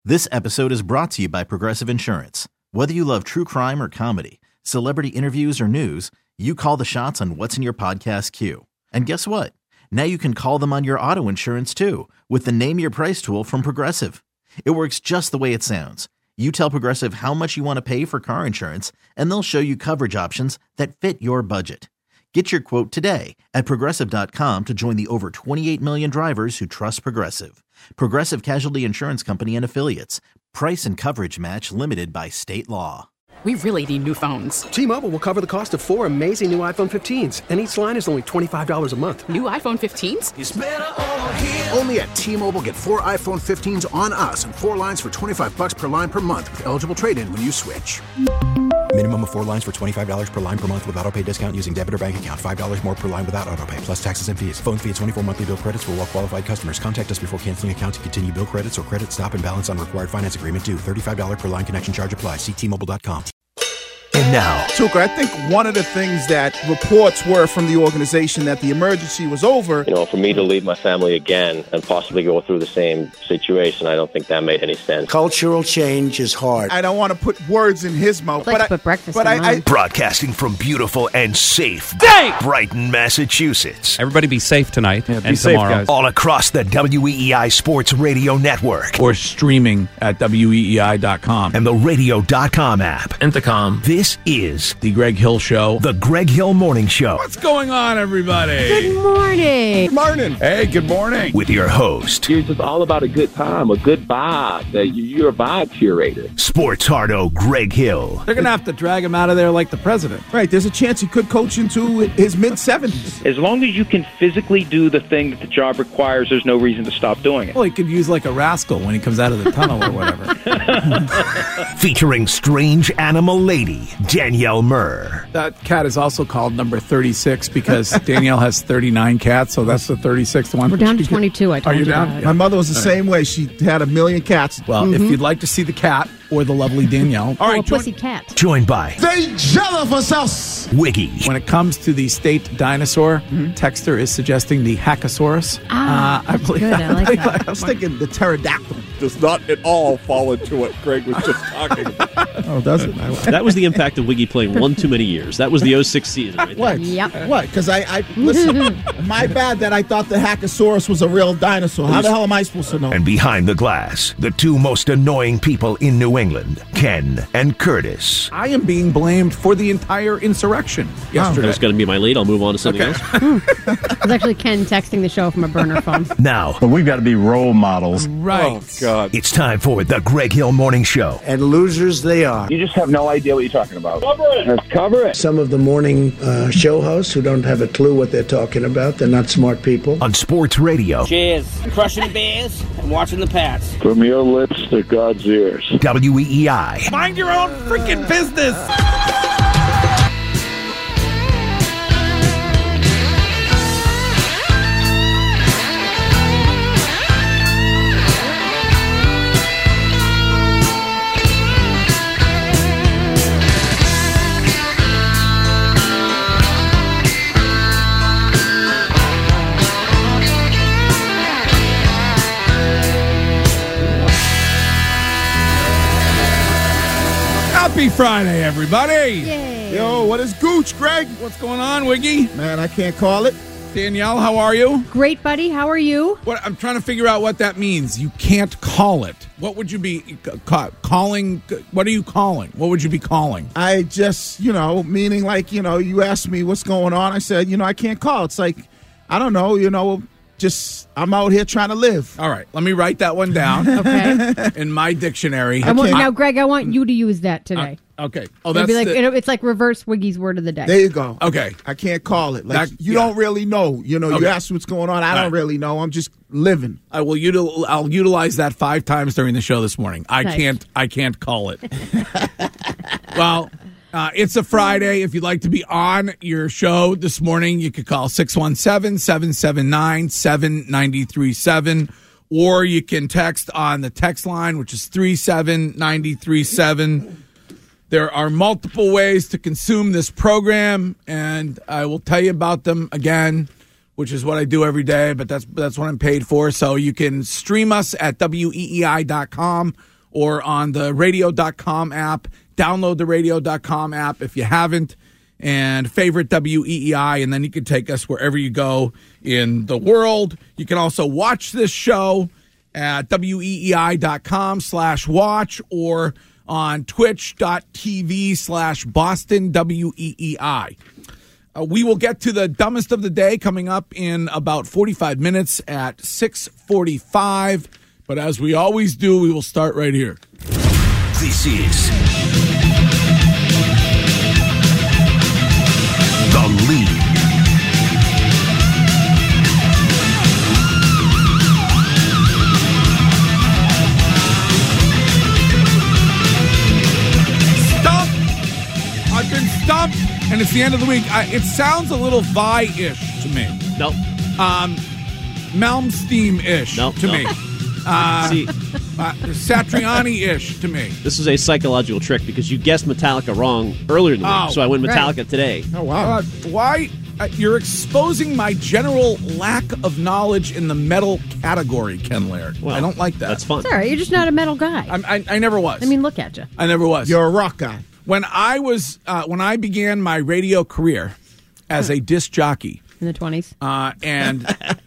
This episode is brought to you by Progressive Insurance. Whether you love true crime or comedy, celebrity interviews or news, you call the shots on what's in your podcast queue. And guess what? Now you can call them on your auto insurance too with the Name Your Price tool from Progressive. It works just the way it sounds. You tell Progressive how much you want to pay for car insurance, and they'll show you coverage options that fit your budget. Get your quote today at Progressive.com to join the over 28 million drivers who trust Progressive. Progressive Casualty Insurance Company and Affiliates. Price and coverage match limited by state law. We really need new phones. T-Mobile will cover the cost of 4 amazing new iPhone 15s, and each line is only $25 a month. New iPhone 15s? It's better over here. Only at T-Mobile, get 4 iPhone 15s on us and 4 lines for $25 per line per month with eligible trade-in when you switch. Minimum of 4 lines for $25 per line per month with autopay discount using debit or bank account. $5 more per line without autopay, plus taxes and fees. Phone fee at 24 monthly bill credits for well-qualified customers. Contact us before canceling account to continue bill credits or credit stop and balance on required finance agreement due. $35 per line connection charge applies. See T-Mobile.com. And now, Tuka, I think one of the things that reports were from the organization that the emergency was over. You know, for me to leave my family again and possibly go through the same situation, I don't think that made any sense. Cultural change is hard. I don't want to put words in his mouth. Broadcasting from beautiful and safe Brighton, Massachusetts. Everybody be safe tonight and be tomorrow. Safe, guys. All across the WEEI Sports Radio Network. Or streaming at weei.com. And the radio.com app. Intercom. This is The Greg Hill Show. The Greg Hill Morning Show. What's going on, everybody? Good morning. Good morning. Hey, good morning. With your host. You're just all about a good time, a good vibe. You're a vibe curator. Sports hardo Greg Hill. They're going to have to drag him out of there like the president. Right, there's a chance he could coach into his mid-70s. As long as you can physically do the thing that the job requires, there's no reason to stop doing it. Well, he could use like a rascal when he comes out of the tunnel or whatever. Featuring strange animal lady, Danielle Murr. That cat is also called number 36 because Danielle has 39 cats, so that's the 36th one. We're down to 22, I told you. Are you down? that. My mother was the same way. She had 1 million cats. Well, if you'd like to see the cat or the lovely Danielle. All right, pussy cat. Joined by They jealous of us. Wiggy. When it comes to the state dinosaur, Texter is suggesting the Hackosaurus. I believe good. I like that. I was thinking the pterodactyl. Does not at all fall into what Greg was just talking about. Oh, does it? That was the impact of Wiggy playing one too many years. That was the 06 season right there. What? Yep. What? Because I listen, my bad that I thought the Hackosaurus was a real dinosaur. How the hell am I supposed to know? And behind the glass, the two most annoying people in New England, Ken and Curtis. I am being blamed for the entire insurrection yesterday. That's going to be my lead. I'll move on to something else. It was actually Ken texting the show from a burner phone. Now, But we've got to be role models. Right. Oh, God. it's time for the Greg Hill Morning Show. And losers they are. You just have no idea what you're talking about. Cover it. Let's cover it. Some of the morning show hosts who don't have a clue what they're talking about. They're not smart people. On Sports Radio. Cheers. Crushing the Bears and watching the Pats. From your lips to God's ears. WEEI. Mind your own freaking business. Happy Friday, everybody. Yay. Yo, what is Gooch, Greg? What's going on, Wiggy? Man, I can't call it. Danielle, how are you? Great, buddy. How are you? What I'm trying to figure out what that means. You can't call it. What would you be calling? What are you calling? What would you be calling? I just, meaning like, you asked me what's going on. I said, I can't call. It's like, I don't know, just I'm out here trying to live. All right, let me write that one down. Okay. In my dictionary. Now, Greg, I want you to use that today. Okay. Oh, that's it's like reverse Wiggy's word of the day. There you go. Okay. I can't call it. Like you don't really know. You ask what's going on. I don't really know. I'm just living. I'll utilize that 5 times during the show this morning. I can't call it. Well, it's a Friday. If you'd like to be on your show this morning, you could call 617-779-7937, or you can text on the text line, which is 37937. There are multiple ways to consume this program, and I will tell you about them again, which is what I do every day, but that's what I'm paid for. So you can stream us at weei.com, or on the radio.com app. Download the radio.com app if you haven't, and favorite WEEI, and then you can take us wherever you go in the world. You can also watch this show at weei.com/watch or on twitch.tv/Boston WEEI. We will get to the dumbest of the day coming up in about 45 minutes at 6:45. But as we always do, we will start right here. This is The Lead. I've been stumped, and it's the end of the week. It sounds a little Vi-ish to me. Nope. Malmsteen-ish to me. See, Satriani-ish to me. this is a psychological trick because you guessed Metallica wrong earlier in the week, so I went Metallica today. Oh, wow. Why? You're exposing my general lack of knowledge in the metal category, Ken Laird. Well, I don't like that. That's fun. It's all right. You're just not a metal guy. I never was. I mean, look at you. I never was. You're a rock guy. When I began my radio career as a disc jockey in the 20s, and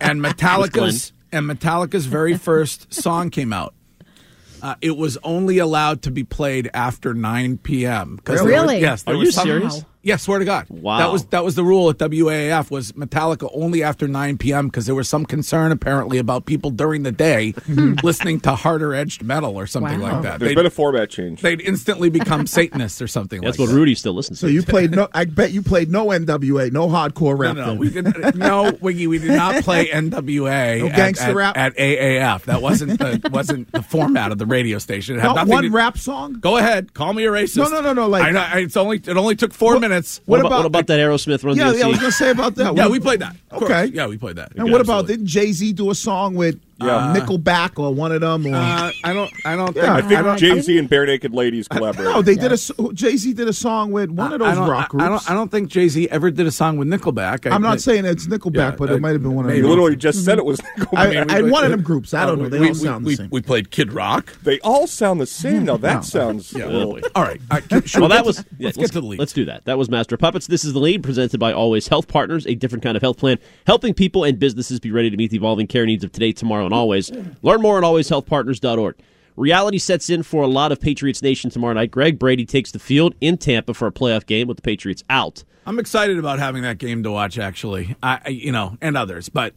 Metallica's very first song came out, it was only allowed to be played after 9 p.m. Really? Yes. Are you serious? Yeah, swear to God. Wow. That was the rule at WAAF was Metallica only after 9 p.m. because there was some concern apparently about people during the day listening to harder edged metal or something like that. There's been a format change. They'd instantly become Satanists or something That's like that. what Rudy still listens to. So you played no. I bet you played no NWA, no hardcore rap. No, we did no, Wiggy. We did not play NWA. No gangster rap at AAF. That wasn't the format of the radio station. It had Not nothing one to, rap song. Go ahead, call me a racist. No. Like it only took 4 minutes. What about that Aerosmith Run Yeah, DMC? I was going to say about that. Yeah, we played that. Of Okay. course. Yeah, we played that. And what about, didn't Jay-Z do a song with Nickelback or one of them? Or, I don't Yeah, I think Jay-Z and Bare Naked Ladies collaborated. no, they did Jay-Z did a song with one of those rock groups. I don't think Jay-Z ever did a song with Nickelback. I'm not saying it's Nickelback, but it might have been one of them. You literally just said it was Nickelback. I had one of them groups. I don't know. They all sound the same. We played Kid Rock. They all sound the same. Now that sounds a little... All right. Let's get to the lead. Let's do that. That was Master Puppets. This is The Lead, presented by Always Health Partners, a different kind of health plan, helping people and businesses be ready to meet the evolving care needs of today, tomorrow, and always. Learn more at alwayshealthpartners.org. Reality sets in for a lot of Patriots Nation tomorrow night. Greg Brady takes the field in Tampa for a playoff game with the Patriots out. I'm excited about having that game to watch, actually. And others, but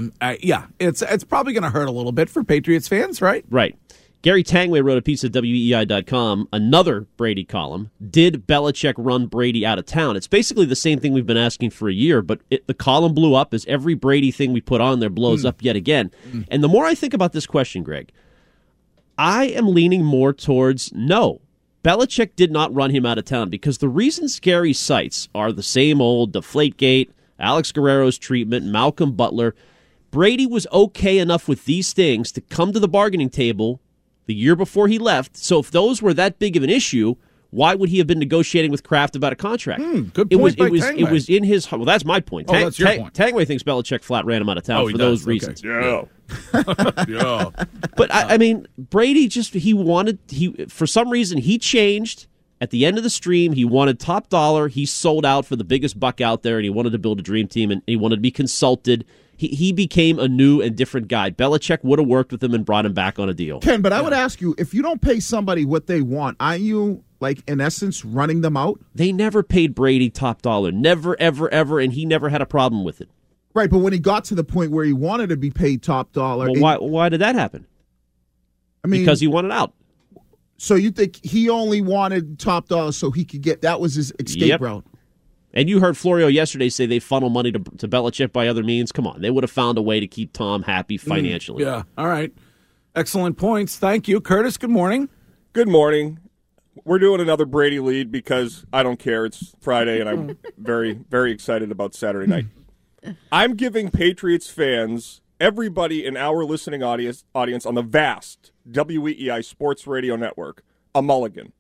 it's probably going to hurt a little bit for Patriots fans, right? Right. Gary Tangway wrote a piece at WEI.com, another Brady column. Did Belichick run Brady out of town? It's basically the same thing we've been asking for a year, but the column blew up as every Brady thing we put on there blows up yet again. And the more I think about this question, Greg, I am leaning more towards no. Belichick did not run him out of town because the reasons Gary cites are the same old Deflategate, Alex Guerrero's treatment, Malcolm Butler. Brady was okay enough with these things to come to the bargaining table the year before he left. So if those were that big of an issue, why would he have been negotiating with Kraft about a contract? Good point by Tangway. It was in his... Well, that's my point. That's your point. Tangway thinks Belichick flat ran him out of town for those reasons. Yeah. Yeah. But, I mean, Brady just... For some reason, he changed. At the end of the stream, he wanted top dollar. He sold out for the biggest buck out there, and he wanted to build a dream team, and he wanted to be consulted. He became a new and different guy. Belichick would have worked with him and brought him back on a deal. Ken, but I would ask you, if you don't pay somebody what they want, aren't you, like, in essence, running them out? They never paid Brady top dollar. Never, ever, ever, and he never had a problem with it. Right, but when he got to the point where he wanted to be paid top dollar... Well, why did that happen? I mean, because he wanted out. So you think he only wanted top dollar so he could get... That was his escape route? And you heard Florio yesterday say they funnel money to Belichick by other means. Come on, they would have found a way to keep Tom happy financially. Yeah, all right. Excellent points. Thank you. Curtis, good morning. Good morning. We're doing another Brady lead because I don't care. It's Friday, and I'm very, very excited about Saturday night. I'm giving Patriots fans, everybody in our listening audience on the vast WEEI Sports Radio Network, a mulligan.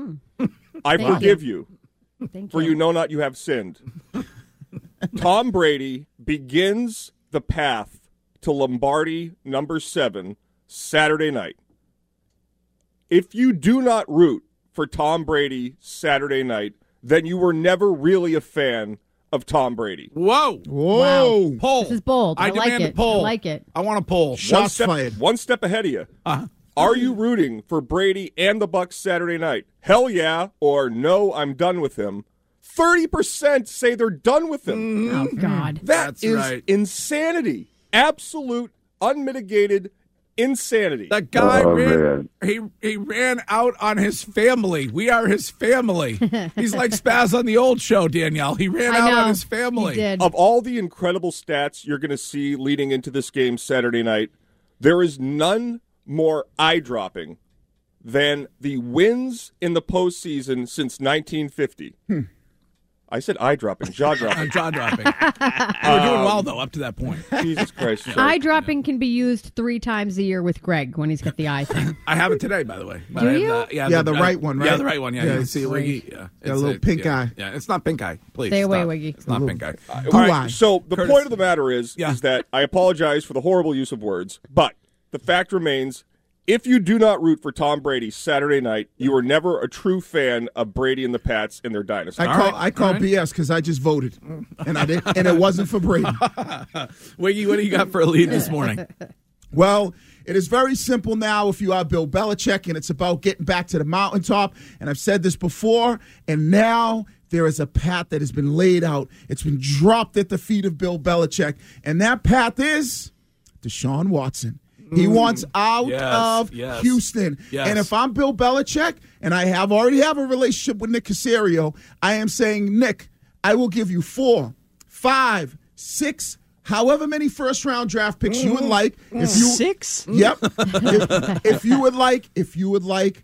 I forgive you. For you know not you have sinned. Tom Brady begins the path to Lombardi number 7 Saturday night. if you do not root for Tom Brady Saturday night, then you were never really a fan of Tom Brady. Whoa. Whoa. Wow. Poll. This is bold. I like demand it. a poll. I like it. I want a poll. Shots fired. One step ahead of you. Are you rooting for Brady and the Bucs Saturday night? Hell yeah, or no, I'm done with him. 30% say they're done with him. Oh, God. That's right. Insanity. Absolute, unmitigated insanity. That guy he ran out on his family. We are his family. He's like Spaz on the old show, Danielle. He ran out on his family. He did. Of all the incredible stats you're going to see leading into this game Saturday night, there is none more eye-dropping than the wins in the postseason since 1950. I said eye-dropping, jaw-dropping. Jaw-dropping. You were doing well, though, up to that point. Jesus Christ. Eye dropping can be used 3 times a year with Greg when he's got the eye thing. I have it today, by the way. Do you? The right one, right? Yeah, the right one. Yeah, Yeah, you can see it's Wiggy. like- Yeah, Got a little pink eye. Yeah, it's not pink eye. Please Stay away, stop. Wiggy. It's not pink eye. All right, so the Curtis. point of the matter is that I apologize for the horrible use of words, but the fact remains, if you do not root for Tom Brady Saturday night, you were never a true fan of Brady and the Pats and their dynasty. I call BS because I just voted, and I did, and it wasn't for Brady. Wiggy, what do you got for a lead this morning? Well, it is very simple now if you are Bill Belichick, and it's about getting back to the mountaintop. And I've said this before, and now there is a path that has been laid out. It's been dropped at the feet of Bill Belichick, and that path is Deshaun Watson. He wants out of Houston. Yes. And if I'm Bill Belichick, and I already have a relationship with Nick Caserio, I am saying, Nick, I will give you 4, 5, 6, however many first-round draft picks you would like. If you, 6? Yep. if you would like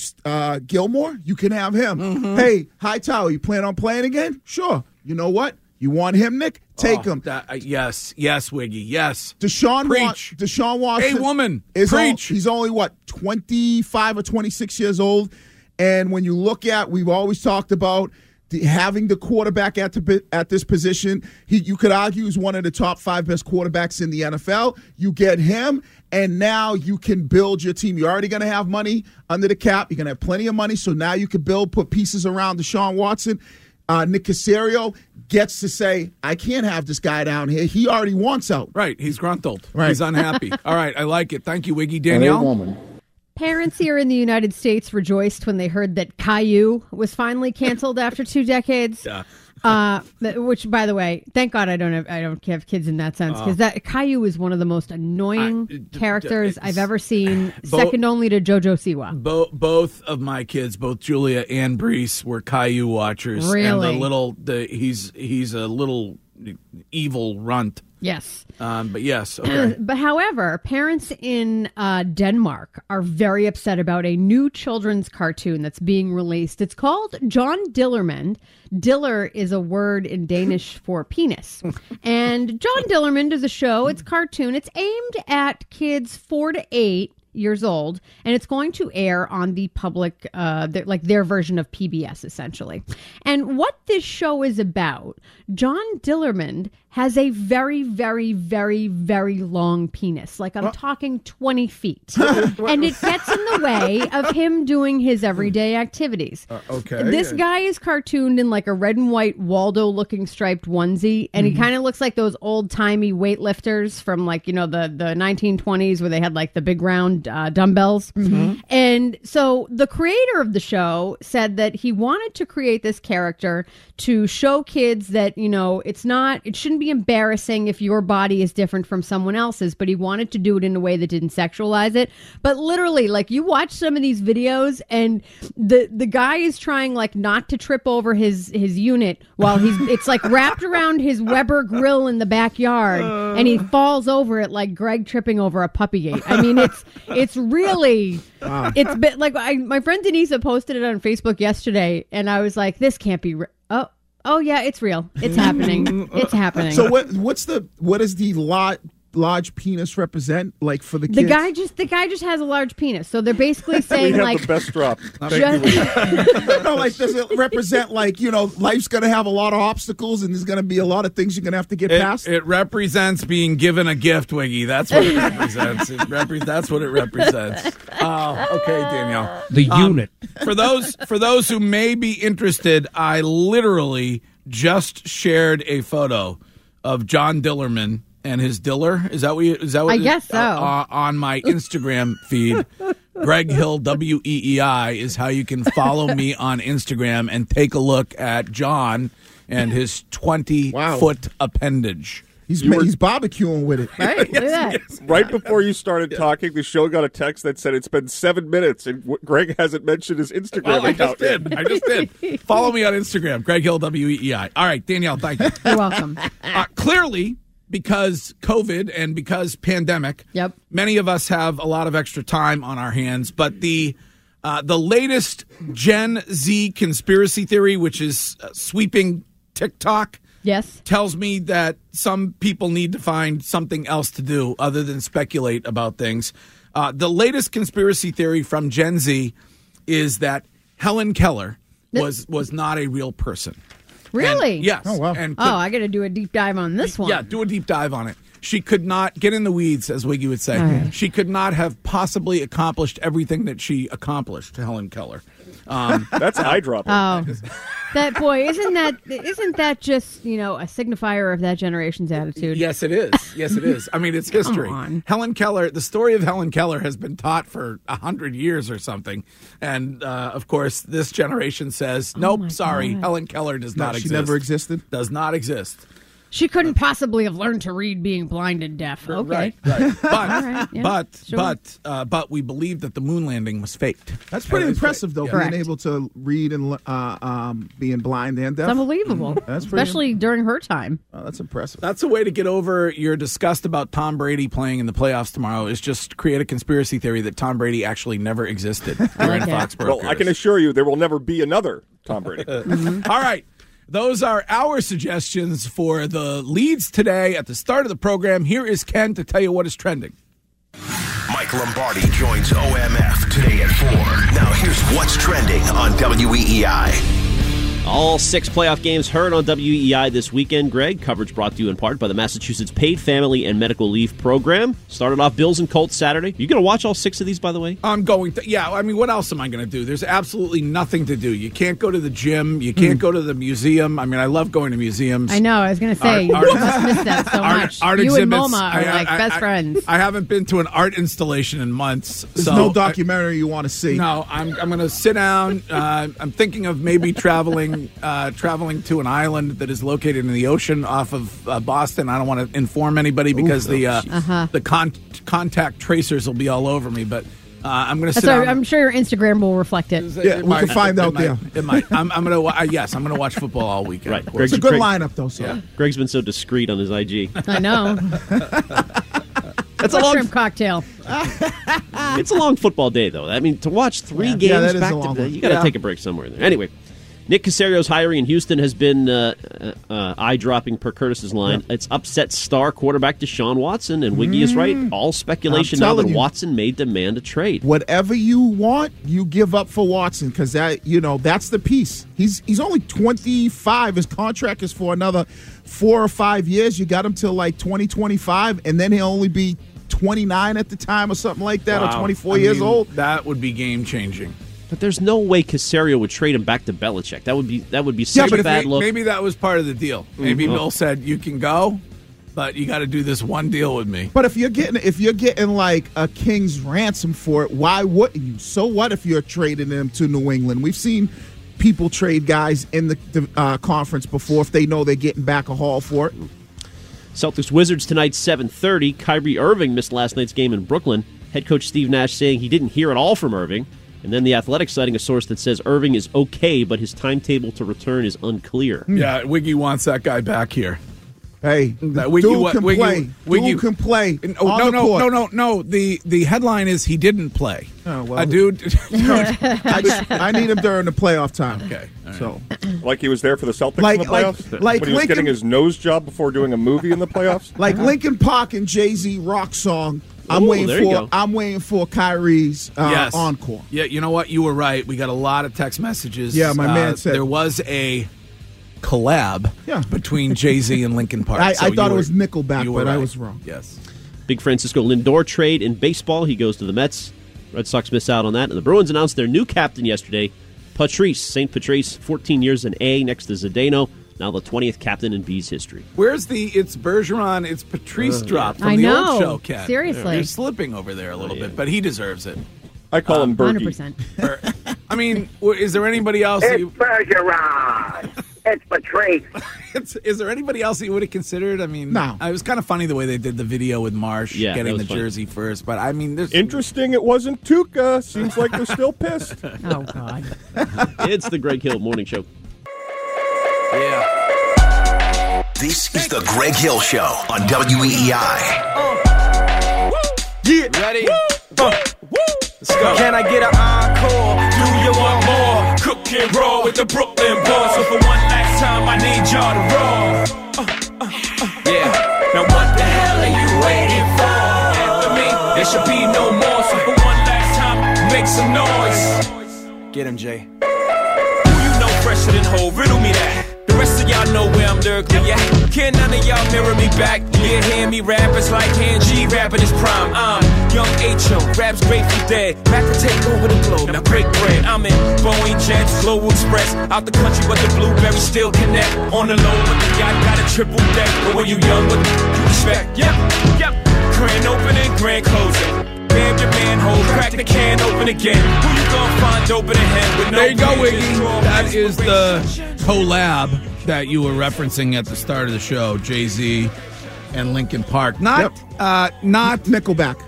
Gilmore, you can have him. Hey, Hightower, you plan on playing again? Sure. You know what? You want him, Nick? Take him. Yes, Wiggy, yes. Deshaun Watson. Hey, woman, preach. He's only, 25 or 26 years old. And when you look at, we've always talked about having the quarterback at this position. You could argue he's one of the top 5 best quarterbacks in the NFL. You get him, and now you can build your team. You're already going to have money under the cap. You're going to have plenty of money. So now you can put pieces around Deshaun Watson. Nick Caserio gets to say, I can't have this guy down here. He already wants out. Right. He's gruntled. Right. He's unhappy. All right. I like it. Thank you, Wiggy. Danielle? Parents here in the United States rejoiced when they heard that Caillou was finally canceled after 2 decades. Yeah. Which, by the way, thank God I don't have kids in that sense, because that Caillou is one of the most annoying characters I've ever seen, second only to JoJo Siwa. Both of my kids, both Julia and Brees, were Caillou watchers. Really? And he's a little evil runt. Yes. But yes, okay. But however, parents in Denmark are very upset about a new children's cartoon that's being released. It's called John Dillermand. Diller is a word in Danish for penis. And John Dillermand is a show. It's cartoon. It's aimed at kids 4 to 8 years old, and it's going to air on the public, their version of PBS, essentially. And what this show is about, John Dillermand has a very, very, very, very long penis. Like, I'm talking 20 feet. And it gets in the way of him doing his everyday activities. Okay. This guy is cartooned in like a red and white Waldo-looking striped onesie, and he kind of looks like those old-timey weightlifters from, like, the 1920s where they had, like, the big round dumbbells. And so the creator of the show said that he wanted to create this character to show kids that, it shouldn't be embarrassing if your body is different from someone else's, but he wanted to do it in a way that didn't sexualize it. But literally, like, you watch some of these videos and the guy is trying, like, not to trip over his unit while it's like wrapped around his Weber grill in the backyard, and he falls over it like Greg tripping over a puppy gate. I mean, it's really, it's been like, my friend Denisa posted it on Facebook yesterday, and I was like, this can't be Oh yeah, it's real. It's happening. It's happening. So what is the large penis represent, like for the The kids? guy just has a large penis. So they're basically saying we have like the best drop. No, like does it represent like life's gonna have a lot of obstacles and there's gonna be a lot of things you're gonna have to get past? It represents being given a gift, Wiggy. That's what it represents. That's what it represents. Okay, Danielle. The unit. For those who may be interested, I literally just shared a photo of John Dillerman and his diller. Is that what I guess so. On my Instagram feed. Greg Hill, WEEI, is how you can follow me on Instagram and take a look at John and his 20-foot appendage. He's barbecuing with it. Right? Look at that. Right before you started talking, the show got a text that said it's been 7 minutes, and Greg hasn't mentioned his Instagram account. I just did. Follow me on Instagram, Greg Hill, WEEI. All right, Danielle, thank you. You're welcome. Clearly, because COVID and because pandemic, many of us have a lot of extra time on our hands. But the latest Gen Z conspiracy theory, which is sweeping TikTok, tells me that some people need to find something else to do other than speculate about things. The latest conspiracy theory from Gen Z is that Helen Keller was not a real person. Really? And, yes. Oh, wow. I got to do a deep dive on this one. Yeah, do a deep dive on it. She could not get in the weeds, as Wiggy would say. Right. She could not have possibly accomplished everything that she accomplished, Helen Keller. That's eye dropping. Oh, that boy! Isn't that just a signifier of that generation's attitude? Yes, it is. Yes, it is. I mean, it's history. Helen Keller. The story of Helen Keller has been taught for 100 years or something, and of course, this generation says, "Nope, sorry, God. Helen Keller does not exist. She never existed. Does not exist." She couldn't possibly have learned to read being blind and deaf. Okay. Right. But, All right, yeah, sure. but we believe that the moon landing was faked. That's pretty impressive, though, Correct. being able to read and being blind and deaf. It's unbelievable. That's pretty Especially during her time. Oh, that's impressive. That's a way to get over your disgust about Tom Brady playing in the playoffs tomorrow, is just create a conspiracy theory that Tom Brady actually never existed. You're in Foxborough. Well, I can assure you there will never be another Tom Brady. All right. Those are our suggestions for the leads today at the start of the program. Here is Ken to tell you what is trending. Mike Lombardi joins OMF today at 4. Now here's what's trending on WEEI. All 6 playoff games heard on WEEI this weekend, Greg. Coverage brought to you in part by the Massachusetts Paid Family and Medical Leave Program. Started off Bills and Colts Saturday. You going to watch all 6 of these, by the way? I'm going to. Yeah, I mean, what else am I going to do? There's absolutely nothing to do. You can't go to the gym. You can't go to the museum. I mean, I love going to museums. I know. I was going to say, you must miss that so much. Art you exhibits, and MoMA are like best friends. I haven't been to an art installation in months. There's no documentary you want to see. No, I'm going to sit down. I'm thinking of maybe traveling to an island that is located in the ocean off of Boston. I don't want to inform anybody because the contact tracers will be all over me. But I'm going to sit down. I'm sure your Instagram will reflect it. Yeah, we can find out there. It might. I'm going to watch football all weekend. Right. It's a good lineup, though. So. Yeah. Greg's been so discreet on his IG. I know. That's a long shrimp cocktail. It's a long football day, though. I mean, to watch 3 games back to back, you got to take a break somewhere in there. Anyway. Nick Casario's hiring in Houston has been eye-dropping per Curtis's line. It's upset star quarterback Deshaun Watson, and Wiggy is right. All speculation now that Watson may demand a trade. Whatever you want, you give up for Watson because that's the piece. He's only 25. His contract is for another 4 or 5 years. You got him till like 2025, and then he'll only be 29 at the time or something like that, or 24 years old. That would be game-changing. But there's no way Caserio would trade him back to Belichick. That would be such a bad look. Maybe that was part of the deal. Maybe Bill said, "You can go, but you got to do this one deal with me." But if you're getting like a king's ransom for it, why wouldn't you? So what if you're trading him to New England? We've seen people trade guys in the conference before if they know they're getting back a haul for it. Celtics Wizards tonight, 7:30. Kyrie Irving missed last night's game in Brooklyn. Head coach Steve Nash saying he didn't hear it all from Irving. And then the Athletic citing a source that says Irving is okay, but his timetable to return is unclear. Yeah, Wiggy wants that guy back here. Hey, dude can play. Dude can play. No. The headline is he didn't play. Oh, well. Dude. I need him during the playoff time. Okay. Right. So, like he was there for the Celtics in the playoffs? Like when he was getting his nose job before doing a movie in the playoffs? Like Linkin Park and Jay-Z rock song. I'm waiting for Kyrie's encore. Yeah, you know what? You were right. We got a lot of text messages. Yeah, my man said there was a collab between Jay-Z and Linkin Park. I thought it was Nickelback, but right. I was wrong. Yes. Big Francisco Lindor trade in baseball. He goes to the Mets. Red Sox miss out on that. And the Bruins announced their new captain yesterday, Patrice. St. Patrice, 14 years in A next to Zdeno. Now the 20th captain in B's history. Where's it's Bergeron, it's Patrice drop from the old show, Ken? Seriously. You're slipping over there a little bit, but he deserves it. I call him Berkey. 100%. I mean, is there anybody else? It's Bergeron. It's Patrice. Is there anybody else that you would have considered? I mean, no. It was kind of funny the way they did the video with Marsh getting the jersey first. But I mean, there's interesting. It wasn't Tuca. Seems like they're still pissed. Oh God! It's the Greg Hill Morning Show. Yeah. This is the Greg Hill Show on WEEI. Yeah. Ready? Let's go. Can I get an encore? Do you want more? Cook and roll with the Brooklyn boys. So for one last time, I need y'all to roll. Yeah. Now what the hell are you waiting for? After me, there should be no more. So for one last time, make some noise. Get him, Jay. Who you know fresher than Ho? Riddle me that. The rest of y'all know where I'm lurking, yeah. Can none of y'all mirror me back? Yeah, hear me rap, it's like Han G rapping his prime. I'm Young H.O., rap's Grateful Dead. Back to take over the globe, now break bread. I'm in Boeing Jets, Global Express. Out the country, but the blueberries still connect. On the low, but the yacht got a triple deck. But when you young, what you expect? Yep. Grand opening, grand closing. Damn your manhole, crack the can open again. Who you gonna find open in him with no There you go, bridges, Wiggy. That is the collab that you were referencing at the start of the show, Jay-Z and Linkin Park. Not Nickelback.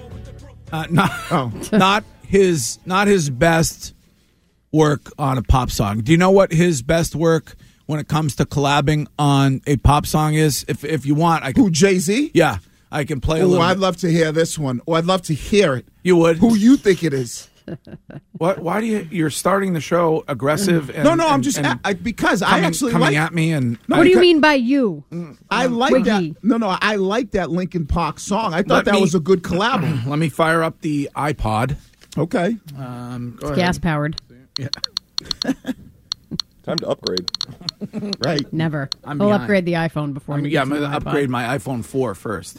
Not his best work on a pop song. Do you know what his best work when it comes to collabing on a pop song is? If you want, I can. Who, Jay-Z? Yeah, I can play a little. I'd love to hear this one. I'd love to hear it. You would? Who you think it is? What? Why do you're starting the show aggressive? And, I'm just because I actually coming at me and. What do you mean by you? I like Wiggy. that. No, I like that Linkin Park song. I thought that was a good collab. Let me fire up the iPod. Okay. It's gas powered. Yeah. Time to upgrade. Right. Never. I'm We'll behind. upgrade the iPhone before. I'm going to upgrade my iPhone 4 first.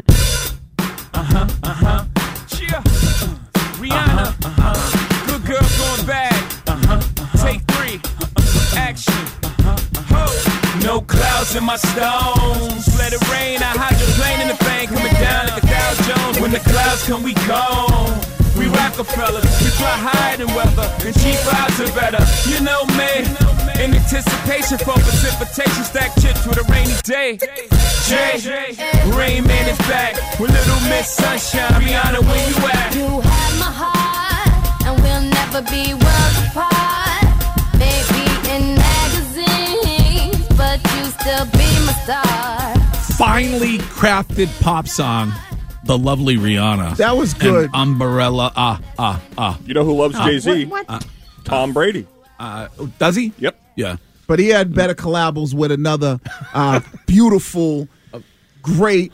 Rihanna, good girl going bad. Take 3, action. No clouds in my stones. Let it rain. I hydroplane in the bank coming down like the Dow Jones. When the clouds come, we gone. We Rockefellers, we fly higher than weather, and cheap vibes are better. You know me, in anticipation for precipitation, stack chips with a rainy day. Jay, Rain Man is back with Little Miss Sunshine. Rihanna, where you at? You have my heart, and we'll never be worlds apart. Maybe in magazines, but you still be my star. Finely crafted pop song. The lovely Rihanna. That was good. And Umbrella. You know who loves Jay-Z? What? Tom Brady. Does he? Yep. Yeah. But he had better collabs with another beautiful, great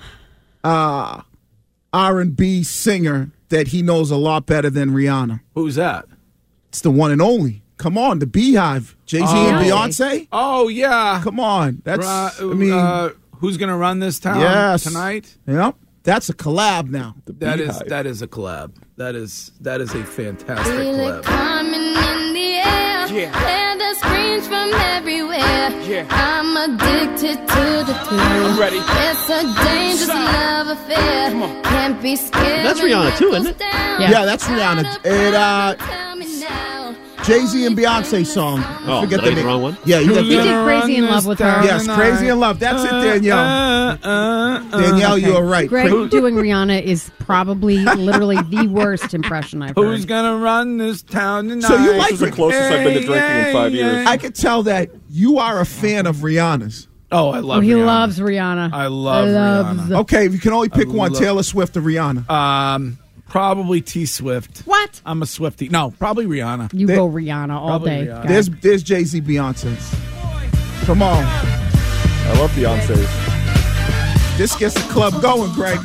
R&B singer that he knows a lot better than Rihanna. Who's that? It's the one and only. Come on, the Beehive. Jay-Z and Beyonce. Oh, yeah. Come on. That's, who's going to run this town tonight? Yep. That's a collab now. That is a collab. That is a fantastic collab. Coming in the air, hear the screams from everywhere. I'm addicted to the thrill. I'm ready. It's a dangerous love affair. Can't be scared. That's Rihanna too, isn't it? Yeah, that's Rihanna. Tell me now. Jay-Z and Beyonce song. Oh, did I get the wrong one? Yeah, you He did Crazy in Love with her. Yes, Crazy in Love. That's it, Danielle. Danielle, Okay. you are right. Greg doing Rihanna is probably literally the worst impression I've heard. Who's going to run this town tonight? So you like This is the closest I've been to drinking in 5 years. I could tell that you are a fan of Rihanna's. Oh, I love he Rihanna. loves Rihanna. I love Rihanna. Okay, if you can only pick one, Taylor Swift or Rihanna. Probably T Swift. What? I'm a Swiftie. No, probably Rihanna. You go Rihanna all Probably day. Rihanna. guy. There's Jay-Z, Beyonce's. Come on. I love Beyonce's. This gets the club going, Greg.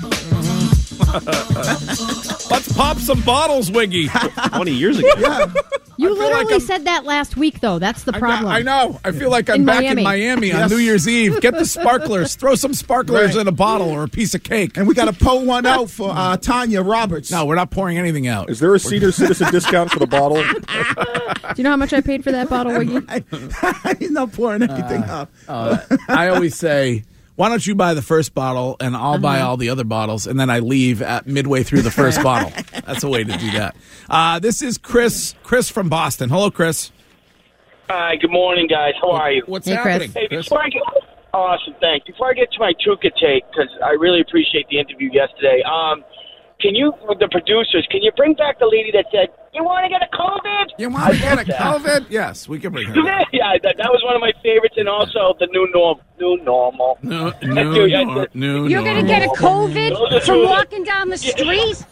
Let's pop some bottles, Wiggy. 20 years ago. Yeah. You feel literally like I'm- said that last week, though. That's the problem. I know. I feel like I'm In back Miami. in Miami on Yes. New Year's Eve. Get the sparklers. Throw some sparklers Right. in a bottle or a piece of cake. And we got to pull one out for Tanya Roberts. No, we're not pouring anything out. Is there a senior citizen discount for the bottle? Do you know how much I paid for that bottle, Wiggy? He's not pouring anything out. I always say, why don't you buy the first bottle and I'll buy all the other bottles, and then I leave at midway through the first bottle. That's a way to do that. This is Chris from Boston. Hello, Chris. Hi, good morning, guys. How are you? What's Hey, happening? Chris. Hey, before I get awesome, thanks. Before I get to my Tuca take, because I really appreciate the interview yesterday. Can you, with the producers, can you bring back the lady that said, "You want to get a COVID"? You want to get a COVID? Yes, we can bring her back. Yeah, that was one of my favorites, and also the new normal. No, You're going to get a COVID from walking down the street?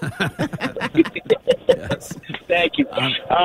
Yes. Thank you.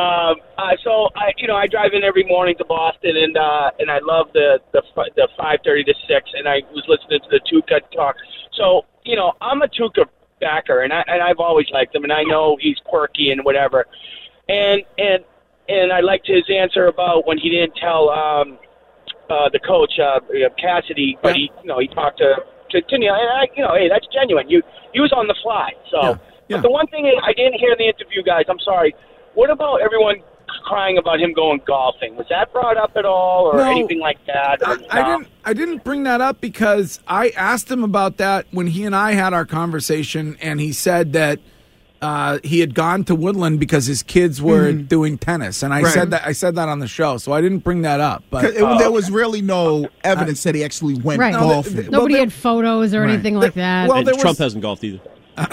So I drive in every morning to Boston, and I love the 5:30 to 6, and I was listening to the Tuca talk. So I'm a Tuca backer, and I've always liked him, and I know he's quirky and whatever, and I liked his answer about when he didn't tell the coach Cassidy, but he talked to Neil, and hey, that's genuine. He was on the fly, so. Yeah. But the one thing I didn't hear in the interview, guys, I'm sorry. What about everyone crying about him going golfing? Was that brought up at all, or anything like that? I didn't bring that up because I asked him about that when he and I had our conversation, and he said that he had gone to Woodland because his kids were doing tennis, and I said that on the show, so I didn't bring that up. But There was really no evidence that he actually went Right. golfing. Nobody had photos or anything like that. Well, And Trump hasn't golfed either.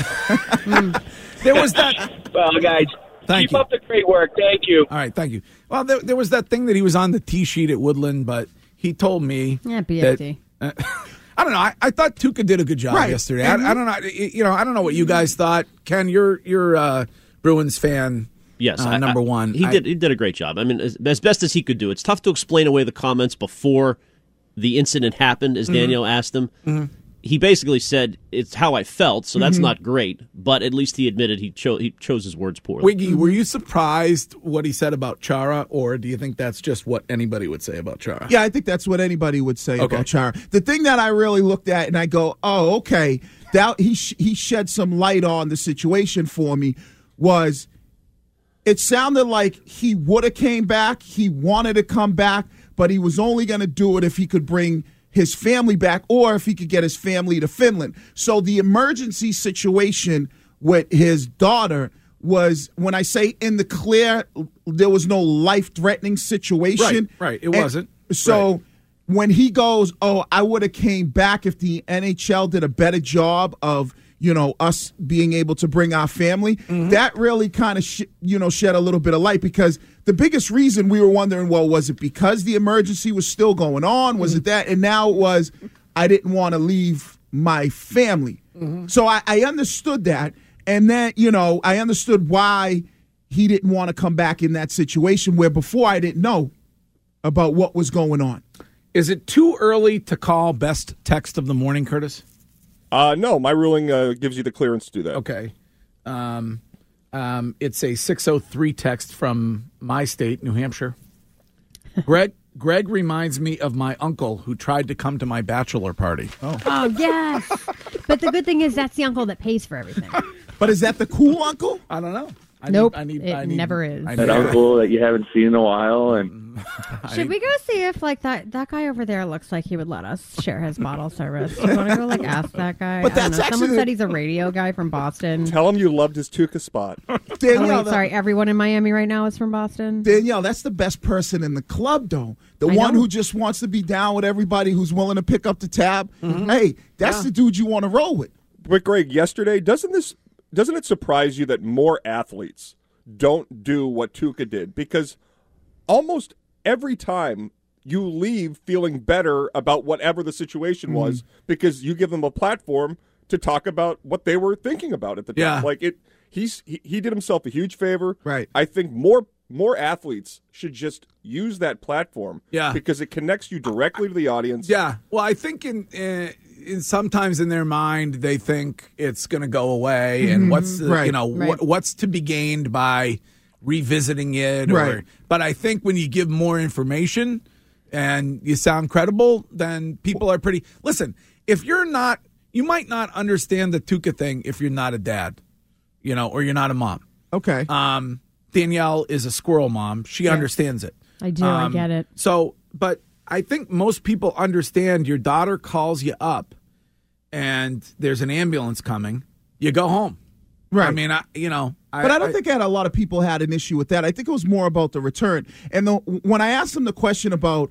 there was that. Well, guys, Thank keep you. up the great work. Thank you. All right, thank you. Well, there was that thing that he was on the tee sheet at Woodland, but he told me BFD. that, I don't know. I thought Tuca did a good job yesterday. I don't know. I don't know what you guys thought. Ken, you're a Bruins fan. Yes, number one. He did a great job. I mean, as best as he could do. It's tough to explain away the comments before the incident happened, as Danielle asked him. He basically said, it's how I felt, so that's not great. But at least he admitted he chose his words poorly. Wiggy, were you surprised what he said about Chara, or do you think that's just what anybody would say about Chara? Yeah, I think that's what anybody would say about Chara. The thing that I really looked at and I go, oh, okay, that he shed some light on the situation for me was it sounded like he would have came back. He wanted to come back, but he was only going to do it if he could bring his family back or if he could get his family to Finland. So the emergency situation with his daughter was, when I say in the clear, there was no life-threatening situation. Right. It wasn't. So when he goes, oh, I would have came back if the NHL did a better job of, us being able to bring our family, that really kind of, shed a little bit of light, because the biggest reason we were wondering, well, was it because the emergency was still going on? Was it that? And now it was, I didn't want to leave my family. So I understood that. And then, I understood why he didn't want to come back in that situation where before I didn't know about what was going on. Is it too early to call best text of the morning, Curtis? No, my ruling gives you the clearance to do that. Okay. It's a 603 text from my state, New Hampshire. Greg reminds me of my uncle who tried to come to my bachelor party. Oh, yes. But the good thing is that's the uncle that pays for everything. But is that the cool uncle? I don't know. Nope, it never is. That uncle that you haven't seen in a while, and Should we go see if that guy over there looks like he would let us share his bottle service? You want to go ask that guy? But that's actually someone said he's a radio guy from Boston. Tell him you loved his Tuca spot. Danielle, sorry, everyone in Miami right now is from Boston. Danielle, that's the best person in the club, though. The one who just wants to be down with everybody, who's willing to pick up the tab. Hey, that's the dude you want to roll with. But Greg, yesterday, doesn't it surprise you that more athletes don't do what Tuca did? Because almost every time you leave feeling better about whatever the situation was because you give them a platform to talk about what they were thinking about at the time. Yeah. Like he did himself a huge favor. Right. I think more athletes should just use that platform. Yeah. Because it connects you directly to the audience. Yeah. Well, I think in sometimes in their mind they think it's going to go away, and what's the, what's to be gained by revisiting it. But I think when you give more information and you sound credible, then people are pretty. Listen, if you're not, you might not understand the Tuca thing if you're not a dad, or you're not a mom. Okay. Danielle is a squirrel mom. She understands it. I do. I get it. So, but I think most people understand your daughter calls you up and there's an ambulance coming. You go home. Right. I mean, but I don't think a lot of people had an issue with that. I think it was more about the return. And when I asked him the question about,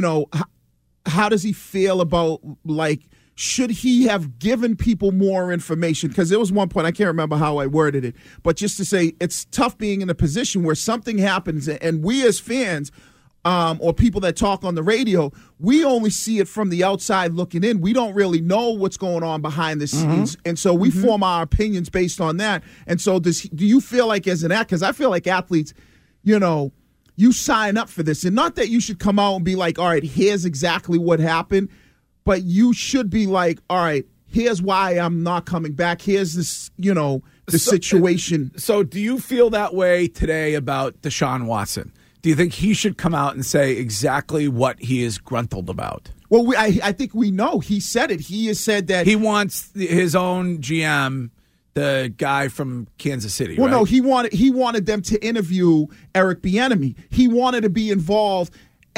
how does he feel about, like, should he have given people more information? Because there was one point, I can't remember how I worded it, but just to say it's tough being in a position where something happens and we as fans or people that talk on the radio, we only see it from the outside looking in. We don't really know what's going on behind the scenes. And so we form our opinions based on that. And so do you feel like as an athlete, because I feel like athletes, you sign up for this. And not that you should come out and be like, all right, here's exactly what happened. But you should be like, all right, here's why I'm not coming back. Here's this, the situation. So do you feel that way today about Deshaun Watson? Do you think he should come out and say exactly what he is gruntled about? Well, I think we know. He said it. He has said that. He wants his own GM, the guy from Kansas City, Well, right? no, he wanted them to interview Eric Bieniemy. He wanted to be involved.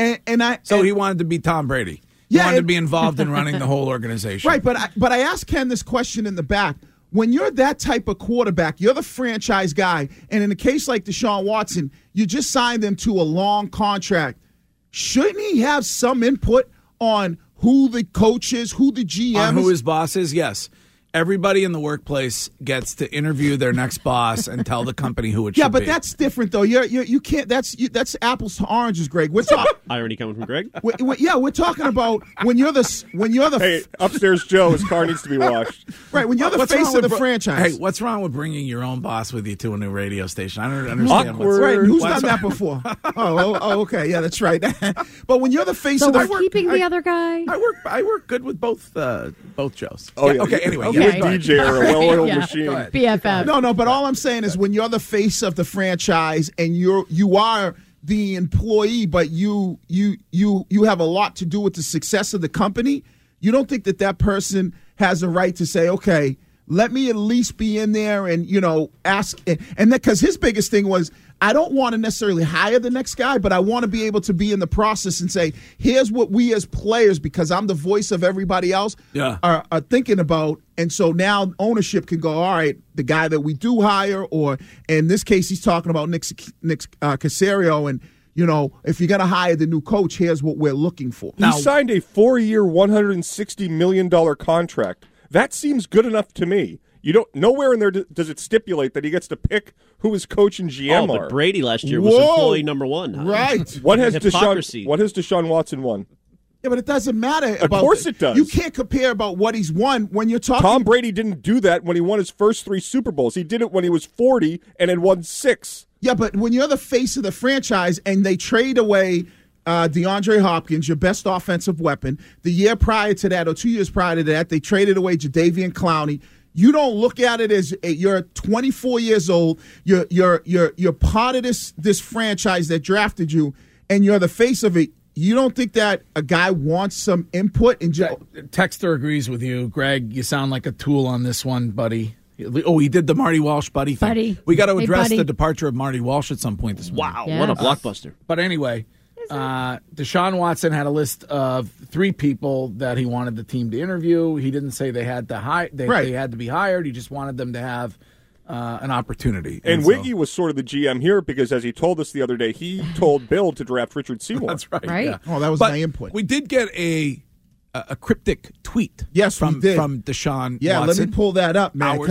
So he wanted to be Tom Brady. He wanted to be involved in running the whole organization. Right, but I asked Ken this question in the back. When you're that type of quarterback, you're the franchise guy, and in a case like Deshaun Watson, you just signed them to a long contract. Shouldn't he have some input on who the coach is, who the GM on is? who his boss is? Yes. Everybody in the workplace gets to interview their next boss and tell the company who it should be. Yeah, but that's different, though. You can't. That's apples to oranges, Greg. We're talking irony coming from Greg. We're talking about when you're the. Hey, upstairs Joe, his car needs to be washed. Right, when you're the face of the franchise. Hey, what's wrong with bringing your own boss with you to a new radio station? I don't understand. Awkward. Right, who's done that before? Oh, okay, yeah, that's right. But when you're the face of the we're keeping the other guy. I work good with both Joes. Oh, yeah. Okay. Anyway, You and DJ are a well-oiled machine. BFF. No, but all I'm saying is when you're the face of the franchise and you are the employee, but you have a lot to do with the success of the company, you don't think that person has a right to say, okay, let me at least be in there and, ask. And because his biggest thing was, I don't want to necessarily hire the next guy, but I want to be able to be in the process and say, here's what we as players, because I'm the voice of everybody else, are thinking about. And so now ownership can go, all right, the guy that we do hire, or in this case, he's talking about Nick Caserio, and, if you're going to hire the new coach, here's what we're looking for. He signed a 4-year, $160 million contract. That seems good enough to me. Nowhere in there does it stipulate that he gets to pick who his coach and GM are. But Brady last year was employee number one. Right. What has Deshaun Watson won? Yeah, but it doesn't matter. Of course it does. You can't compare about what he's won when you're talking. Tom Brady didn't do that when he won his first 3 Super Bowls. He did it when he was 40 and had won 6. Yeah, but when you're the face of the franchise and they trade away DeAndre Hopkins, your best offensive weapon, the year prior to that or 2 years prior to that, they traded away Jadeveon Clowney. You don't look at it as you're 24 years old. You're part of this franchise that drafted you, and you're the face of it. You don't think that a guy wants some input? Texter agrees with you, Greg. You sound like a tool on this one, buddy. Oh, he did the Marty Walsh buddy thing. Buddy. We got to address the departure of Marty Walsh at some point this morning. Wow, what a blockbuster! But anyway. Deshaun Watson had a list of 3 people that he wanted the team to interview. He didn't say they had to they had to be hired. He just wanted them to have an opportunity. And Wiggy was sort of the GM here because, as he told us the other day, he told Bill to draft Richard Seymour. That's right. Right? Yeah. Oh, that was my input. We did get a cryptic tweet. Yes, from we did. From Deshaun Watson. Watson. Let me pull that up, man.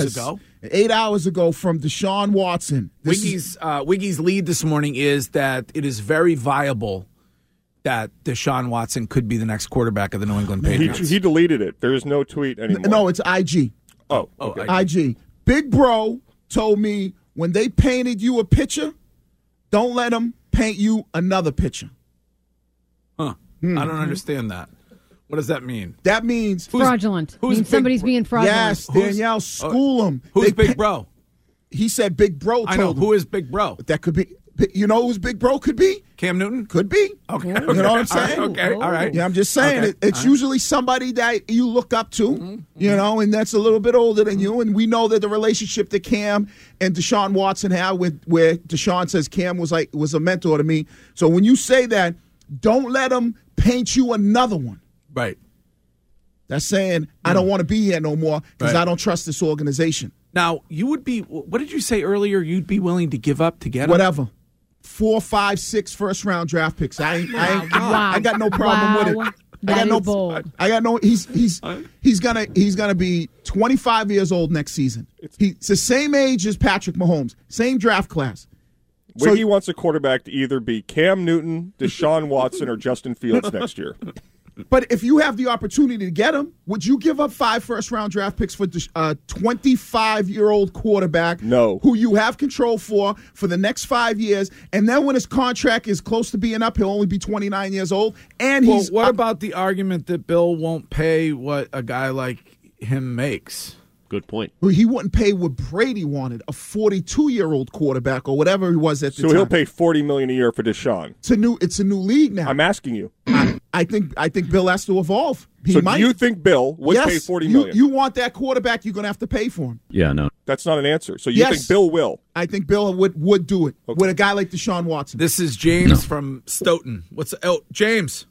8 hours ago from Deshaun Watson. Wiggy's lead this morning is that it is very viable that Deshaun Watson could be the next quarterback of the New England Patriots? He deleted it. There is no tweet anymore. No, it's IG. Oh, okay. IG. Big Bro told me when they painted you a picture, don't let them paint you another picture. Huh. I don't understand that. What does that mean? That means fraudulent. Means somebody's being fraudulent. Yes, Danielle, school him. Who's Big Bro? He said Big Bro told I know. him. Who is Big Bro? That could be. You know who's Big Bro could be? Cam Newton? Could be. Okay. You know what I'm saying? Okay. All right. Yeah, I'm just saying it's usually somebody that you look up to, you know, and that's a little bit older than you. And we know that the relationship that Cam and Deshaun Watson had where Deshaun says Cam was a mentor to me. So when you say that, don't let him paint you another one. Right. That's saying I don't want to be here no more because I don't trust this organization. Now, you would be, what did you say earlier you'd be willing to give up to get him? Whatever. 4, 5, 6 first-round draft picks. I got no problem with it. I got no. He's gonna be 25 years old next season. He's the same age as Patrick Mahomes, same draft class. Wiggy wants a quarterback to either be Cam Newton, Deshaun Watson, or Justin Fields next year. But if you have the opportunity to get him, would you give up 5 first-round draft picks for a 25-year-old quarterback who you have control for the next 5 years, and then when his contract is close to being up, he'll only be 29 years old? And what about the argument that Bill won't pay what a guy like him makes? Good point. He wouldn't pay what Brady wanted, a 42-year-old quarterback or whatever he was at the time. So he'll pay $40 million a year for Deshaun. It's a new league now. I'm asking you. I think Bill has to evolve. Do you think Bill would pay $40 million? You want that quarterback, you're going to have to pay for him. Yeah, no. That's not an answer. So you think Bill will? I think Bill would do it with a guy like Deshaun Watson. This is James from Stoughton. James.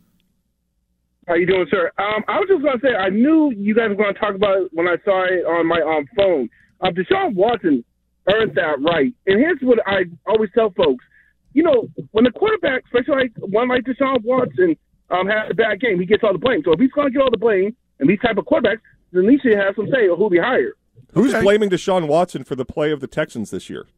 How you doing, sir? I was just going to say, I knew you guys were going to talk about it when I saw it on my phone. Deshaun Watson earned that right. And here's what I always tell folks. You know, when the quarterback, especially like one like Deshaun Watson, has a bad game, he gets all the blame. So if he's going to get all the blame, and these type of quarterbacks, then he should have some say who he hired. Who's blaming Deshaun Watson for the play of the Texans this year?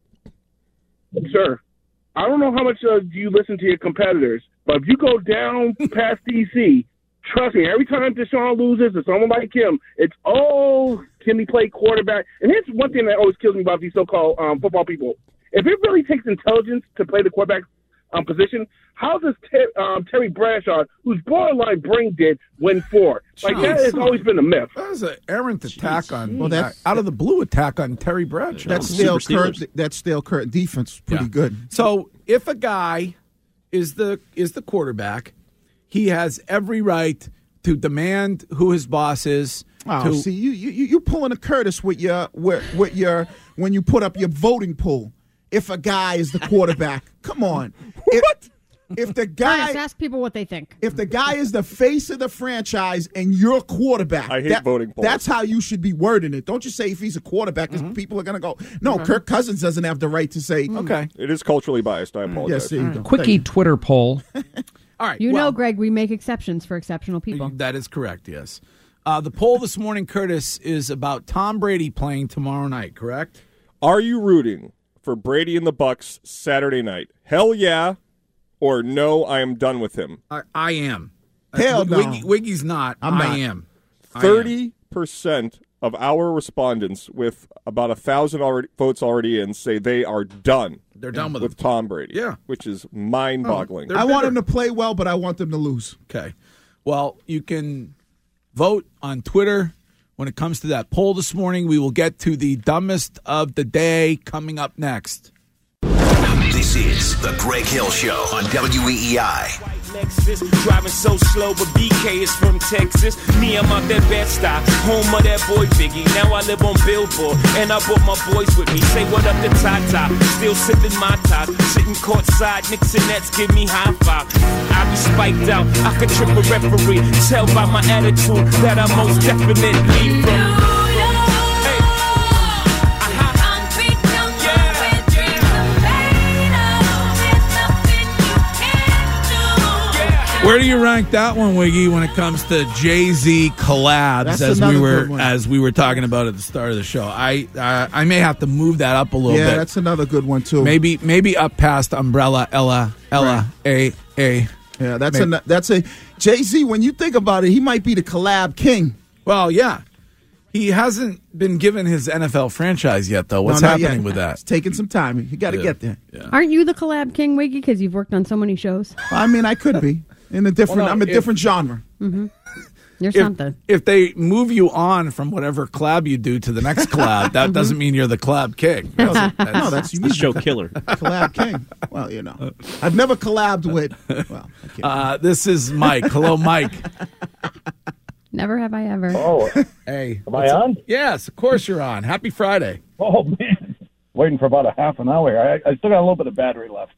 Sir, I don't know how much do you listen to your competitors, but if you go down past D.C., trust me, every time Deshaun loses to someone like him, it's, can he play quarterback? And here's one thing that always kills me about these so-called football people. If it really takes intelligence to play the quarterback position, how does Terry Bradshaw, who's borderline brain dead, win 4? Like, that has always been a myth. That was an errant attack on, out of the blue attack on Terry Bradshaw. That's Dale Curtin defense, pretty good. So if a guy is the quarterback, he has every right to demand who his boss is. Oh, see, you pulling a Curtis with your when you put up your voting pool. If a guy is the quarterback, come on. If the guy, ask people what they think. If the guy is the face of the franchise and you're quarterback, I hate voting polls. That's how you should be wording it. Don't just say if he's a quarterback, because people are going to go. No, Kirk Cousins doesn't have the right to say. Okay, it is culturally biased. I apologize. Yes, there you go. Quickie Twitter poll. All right. You know, Greg, we make exceptions for exceptional people. That is correct, yes. The poll this morning, Curtis, is about Tom Brady playing tomorrow night, correct? Are you rooting for Brady and the Bucks Saturday night? Hell yeah, or no, I am done with him. I am. Hell no. Wiggy's not. I am. 30% of our respondents, with about 1,000 votes already in, say they are done. They're done with Tom Brady. Yeah. Which is mind-boggling. I want him to play well, but I want them to lose. Okay. Well, you can vote on Twitter. When it comes to that poll this morning, we will get to the dumbest of the day coming up next. This is the Greg Hill Show on WEEI. Lexus, driving so slow, but BK is from Texas. Me, I'm out that Bed-Stuy, home of that boy Biggie. Now I live on Billboard, and I brought my boys with me. Say what up to Tata, still sipping my top. Sitting courtside, Knicks and Nets give me high five. I be spiked out, I could trip a referee. Tell by my attitude that I most definitely from. Where do you rank that one, Wiggy, when it comes to Jay-Z collabs, as we were talking about at the start of the show? I may have to move that up a little bit. Yeah, that's another good one too. Maybe up past Umbrella, Ella, right. A. Yeah, that's a Jay-Z. When you think about it, he might be the collab king. Well, yeah. He hasn't been given his NFL franchise yet, though. What's happening with that? It's taking some time. You got to get there. Yeah. Aren't you the collab king, Wiggy? Because you've worked on so many shows. I mean, I could be in a different. I'm a different genre. Mm-hmm. You're something. If they move you on from whatever collab you do to the next collab, that doesn't mean you're the collab king. That's the show killer. Collab king. Well, I've never collabed with. Well, this is Mike. Hello, Mike. Never have I ever. Oh, hey. Am I on? Yes, of course you're on. Happy Friday. Oh, man. Waiting for about a half an hour. I still got a little bit of battery left.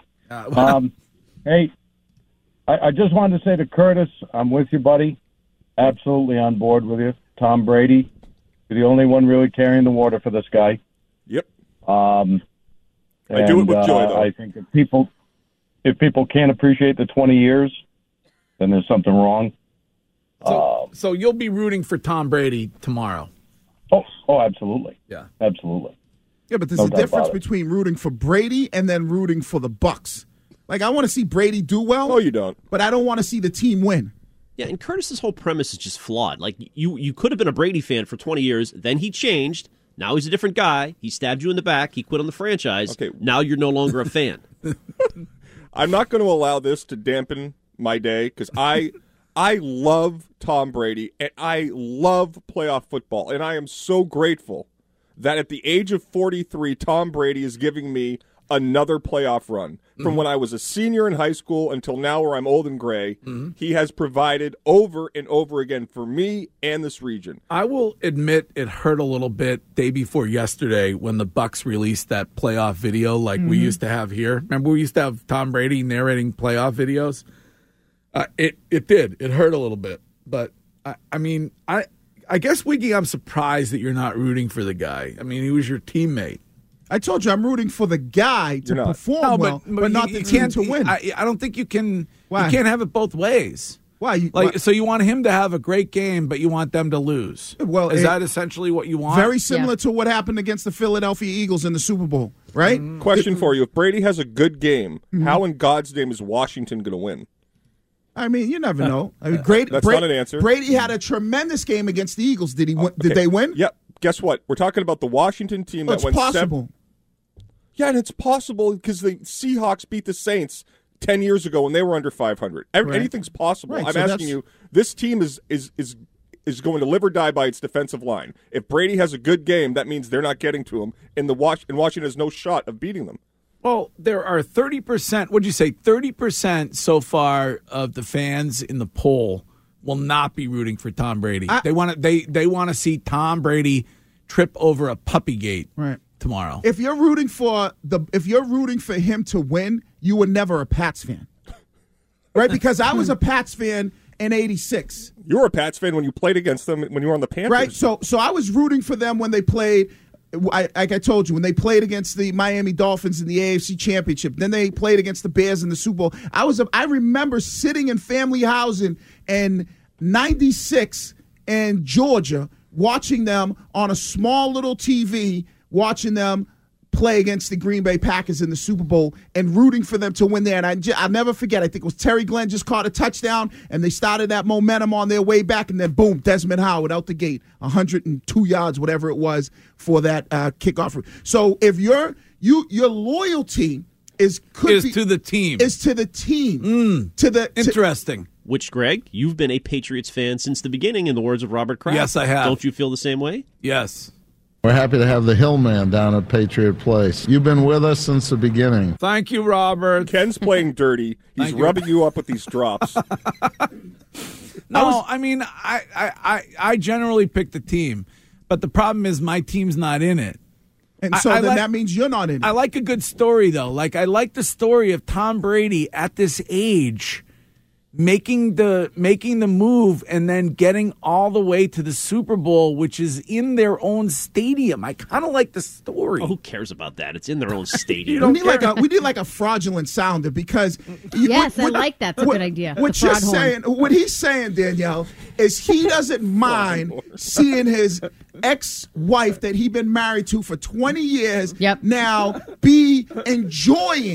Hey, I just wanted to say to Curtis, I'm with you, buddy. Absolutely on board with you. Tom Brady, you're the only one really carrying the water for this guy. Yep. I do it with joy, though. I think if people can't appreciate the 20 years, then there's something wrong. So you'll be rooting for Tom Brady tomorrow. Oh, absolutely. Yeah. Absolutely. Yeah, but there's a difference between rooting for Brady and then rooting for the Bucs. Like, I want to see Brady do well. No, you don't. But I don't want to see the team win. Yeah, and Curtis's whole premise is just flawed. Like, you could have been a Brady fan for 20 years, then he changed. Now he's a different guy. He stabbed you in the back. He quit on the franchise. Okay. Now you're no longer a fan. I'm not going to allow this to dampen my day because I love Tom Brady, and I love playoff football, and I am so grateful that at the age of 43, Tom Brady is giving me another playoff run. From when I was a senior in high school until now where I'm old and gray, he has provided over and over again for me and this region. I will admit it hurt a little bit day before yesterday when the Bucs released that playoff video like we used to have here. Remember we used to have Tom Brady narrating playoff videos? It did. It hurt a little bit. But, I guess, Wiggy, I'm surprised that you're not rooting for the guy. I mean, he was your teammate. I told you I'm rooting for the guy to perform but not the team to win. I don't think you can. Why? You can't have it both ways. Why? So you want him to have a great game, but you want them to lose. Well, is that essentially what you want? Very similar to what happened against the Philadelphia Eagles in the Super Bowl, right? Question for you: if Brady has a good game, how in God's name is Washington going to win? I mean, you never know. I mean, That's not an answer. Brady had a tremendous game against the Eagles. Did he? Did they win? Yep. Guess what? We're talking about the Washington team that went possible. Yeah, and it's possible because the Seahawks beat the Saints 10 years ago when they were under 500. Anything's possible. Right, I'm so asking you, this team is going to live or die by its defensive line. If Brady has a good game, that means they're not getting to him, and Washington has no shot of beating them. Well, there are 30%, what'd you say, 30% so far of the fans in the poll will not be rooting for Tom Brady. They want to see Tom Brady trip over a puppy gate tomorrow. If you're rooting for him to win, you were never a Pats fan. Right? Because I was a Pats fan in 86. You were a Pats fan when you played against them when you were on the Panthers. Right? So I was rooting for them when they played. Like I told you, when they played against the Miami Dolphins in the AFC Championship, then they played against the Bears in the Super Bowl. I remember sitting in family housing in 96 in Georgia, watching them on a small little TV, watching them play against the Green Bay Packers in the Super Bowl and rooting for them to win there. And I'll never forget, I think it was Terry Glenn just caught a touchdown, and they started that momentum on their way back, and then, boom, Desmond Howard out the gate, 102 yards, whatever it was, for that kickoff. So if your loyalty is to the team. Is to the team. Interesting. Which, Greg, you've been a Patriots fan since the beginning, in the words of Robert Kraft. Yes, I have. Don't you feel the same way? Yes. We're happy to have the Hillman down at Patriot Place. You've been with us since the beginning. Thank you, Robert. Ken's playing dirty. He's rubbing you up with these drops. No, I generally pick the team, but the problem is my team's not in it. And so that means you're not in it. I like a good story, though. Like, I like the story of Tom Brady at this age making the move and then getting all the way to the Super Bowl, which is in their own stadium. I kind of like the story. Oh, who cares about that? It's in their own stadium. We need like a fraudulent sounder because I like that. That's a good idea. What he's saying, Danielle, is he doesn't mind seeing his ex-wife that he's been married to for 20 years now be enjoying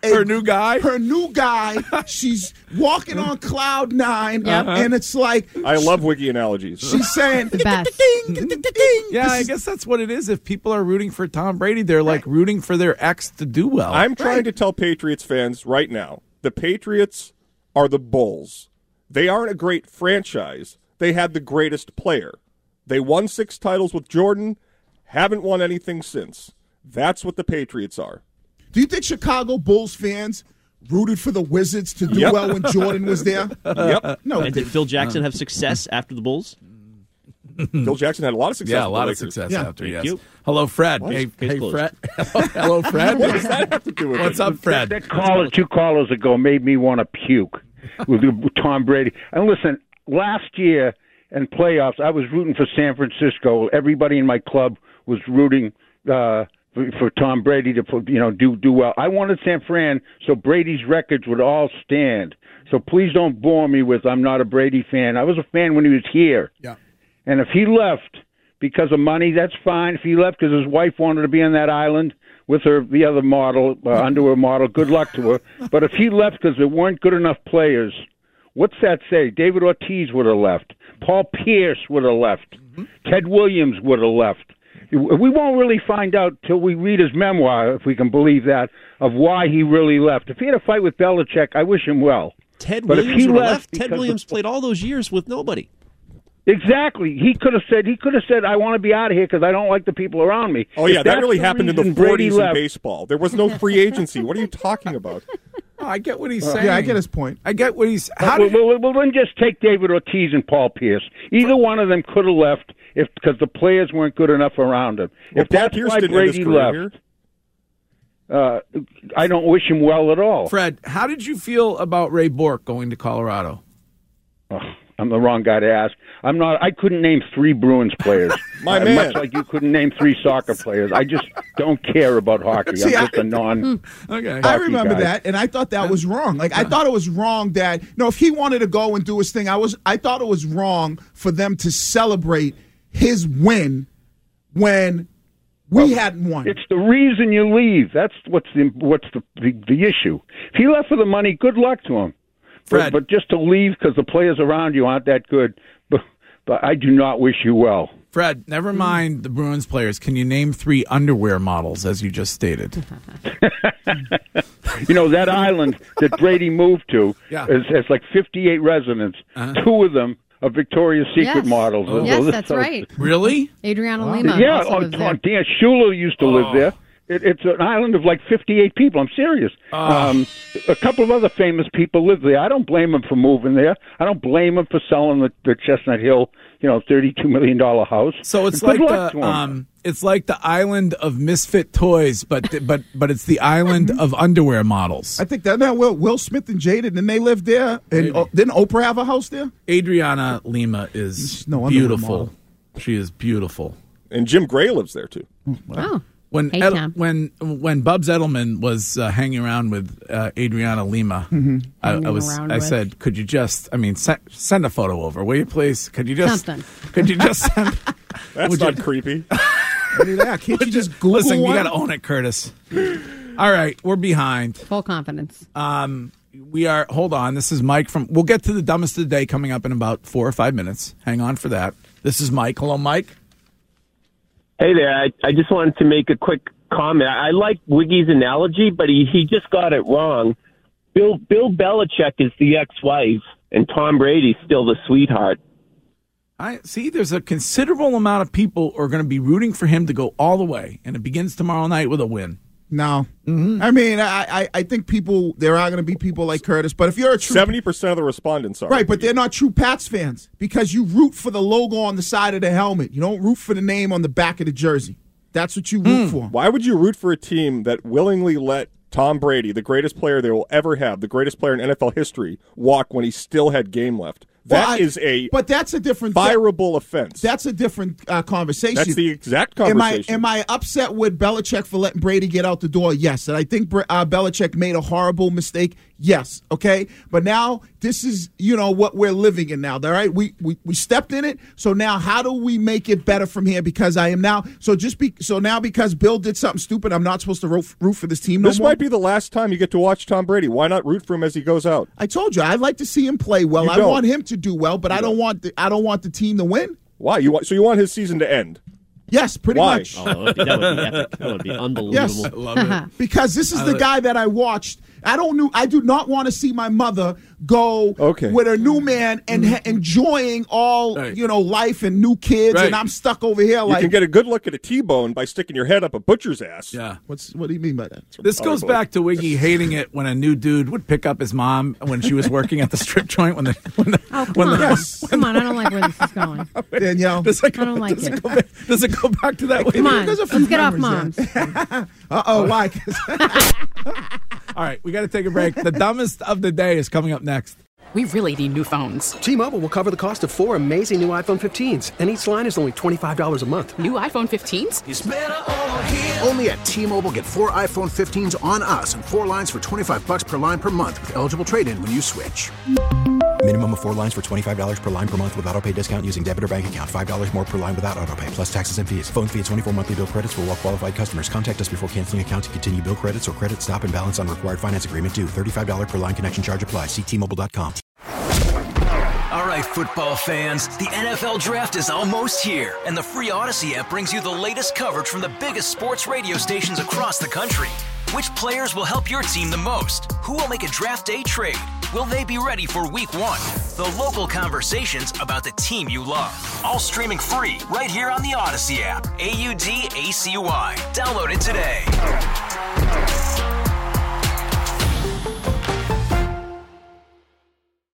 her new guy. Her new guy. She's walking on cloud 9, and it's like I love wiki analogies. She's saying the best. Yeah, I guess that's what it is. If people are rooting for Tom Brady, they're like rooting for their ex to do well. I'm trying to tell Patriots fans right now, the Patriots are the Bulls. They aren't a great franchise. They had the greatest player. They won 6 titles with Jordan, haven't won anything since. That's what the Patriots are. Do you think Chicago Bulls fans rooted for the Wizards to do well when Jordan was there? Yep. No. And did Phil Jackson have success after the Bulls? Phil Jackson had a lot of success. Yeah, a with lot the of Lakers. success after, Thank yes. you. Hello, Fred. What? Hey, Case closed. Fred. Hello, Fred. What does that have to do with What's it? up, Fred? That caller 2 callers ago made me want to puke with Tom Brady. And listen, last year in playoffs, I was rooting for San Francisco. Everybody in my club was rooting for Tom Brady to do well. I wanted San Fran so Brady's records would all stand. So please don't bore me with I'm not a Brady fan. I was a fan when he was here. Yeah. And if he left because of money, that's fine. If he left because his wife wanted to be on that island with the other model, underwear model, good luck to her. But if he left because there weren't good enough players, what's that say? David Ortiz would have left. Paul Pierce would have left. Ted Williams would have left. We won't really find out till we read his memoir, if we can believe that, of why he really left. If he had a fight with Belichick, I wish him well. Ted But if Williams he would have left left. Ted because Williams played all those years with nobody. Exactly. He could have said, I want to be out of here because I don't like the people around me. Oh, yeah, If that that's really happened in the reason Brady 40s in left- baseball. There was no free agency. What are you talking about? Oh, I get what he's saying. Yeah, I get his point. I get what he's. Well, then just take David Ortiz and Paul Pierce. Either one of them could have left because the players weren't good enough around him. Well, If Paul that's Pierce why didn't end his Brady career left, I don't wish him well at all. Fred, how did you feel about Ray Bork going to Colorado? Oh, I'm the wrong guy to ask. I couldn't name 3 Bruins players. My man. Much like you couldn't name 3 soccer players. I just don't care about hockey. See, I'm just a non. Okay. I remember guy. that, and I thought that was wrong. Like I thought it was wrong that if he wanted to go and do his thing, I thought it was wrong for them to celebrate his win when we hadn't won. It's the reason you leave. That's what's the issue. If he left for the money, good luck to him. Fred. But just to leave because the players around you aren't that good. But I do not wish you well. Fred, never mind the Bruins players. Can you name 3 underwear models, as you just stated? That island that Brady moved to has like 58 residents. 2 of them are Victoria's Secret models. Yes, that's right. Really? Adriana Lima. Yeah, also lives there. Dan Schuler used to live there. It's an island of like 58 people. I'm serious. A couple of other famous people live there. I don't blame them for moving there. I don't blame them for selling the Chestnut Hill, $32 million house. So it's Good like luck to 'em. it's like the island of misfit toys, but it's the island of underwear models. I think that Will Smith and Jada, and they lived there. And didn't Oprah have a house there? Adriana Lima is underwear beautiful. model. She is beautiful. And Jim Gray lives there, too. Oh. When Hey, Tom. when Bubs Edelman was hanging around with Adriana Lima, I said, could you just send a photo over, will you please? Could you just send? That's not creepy. Can't you just Google Listen, one? you got to own it, Curtis. All right, we're behind. Full confidence. We are. Hold on. This is Mike from. We'll get to the dumbest of the day coming up in about 4 or 5 minutes. Hang on for that. This is Mike. Hello, Mike. Hey there. I just wanted to make a quick comment. I like Wiggy's analogy, but he just got it wrong. Bill Belichick is the ex-wife, and Tom Brady's still the sweetheart. I see. There's a considerable amount of people who are going to be rooting for him to go all the way, and it begins tomorrow night with a win. No. I mean, I think there are going to be people like Curtis, but if you're a true 70% of the respondents are. Right, but they're not true Pats fans because you root for the logo on the side of the helmet. You don't root for the name on the back of the jersey. That's what you root for. Why would you root for a team that willingly let Tom Brady, the greatest player they will ever have, the greatest player in NFL history, walk when he still had game left? That is but that's a different fireable offense. That's a different conversation. That's the exact conversation. Am I upset with Belichick for letting Brady get out the door? Yes, and I think Belichick made a horrible mistake Yes, okay? But now this is, what we're living in now, all right? We stepped in it, so now how do we make it better from here? Because I am now, now because Bill did something stupid, I'm not supposed to root for this team no more? This might be the last time you get to watch Tom Brady. Why not root for him as he goes out? I told you, I'd like to see him play well. I want him to do well, but I don't want the team to win. Why? You want his season to end? Yes, pretty much. Oh, that would be epic. That would be unbelievable. Yes, I love it. Because this is the guy that I watched. I do not want to see my mother go with a new man and enjoying all life and new kids, and I'm stuck over here. You can get a good look at a T-bone by sticking your head up a butcher's ass. Yeah. What do you mean by that? This goes back to Wiggy hating it when a new dude would pick up his mom when she was working at the strip joint. Come on, I don't like where this is going. Danielle, I don't like it. Does it go back to that? Come on, let's get off moms. Why? All right, we got to take a break. The dumbest of the day is coming up next. We really need new phones. T-Mobile will cover the cost of 4 amazing new iPhone 15s, and each line is only $25 a month. New iPhone 15s? It's better over here. Only at T-Mobile, get 4 iPhone 15s on us and 4 lines for $25 per line per month with eligible trade-in when you switch. Minimum of 4 lines for $25 per line per month with autopay discount using debit or bank account. $5 more per line without autopay, plus taxes and fees. Phone fee at 24 monthly bill credits for well-qualified customers. Contact us before canceling account to continue bill credits or credit stop and balance on required finance agreement due. $35 per line connection charge applies. See T-Mobile.com. All right, football fans, the NFL Draft is almost here, and the free Odyssey app brings you the latest coverage from the biggest sports radio stations across the country. Which players will help your team the most? Who will make a draft day trade? Will they be ready for week 1? The local conversations about the team you love. All streaming free right here on the Odyssey app. AUDACY. Download it today.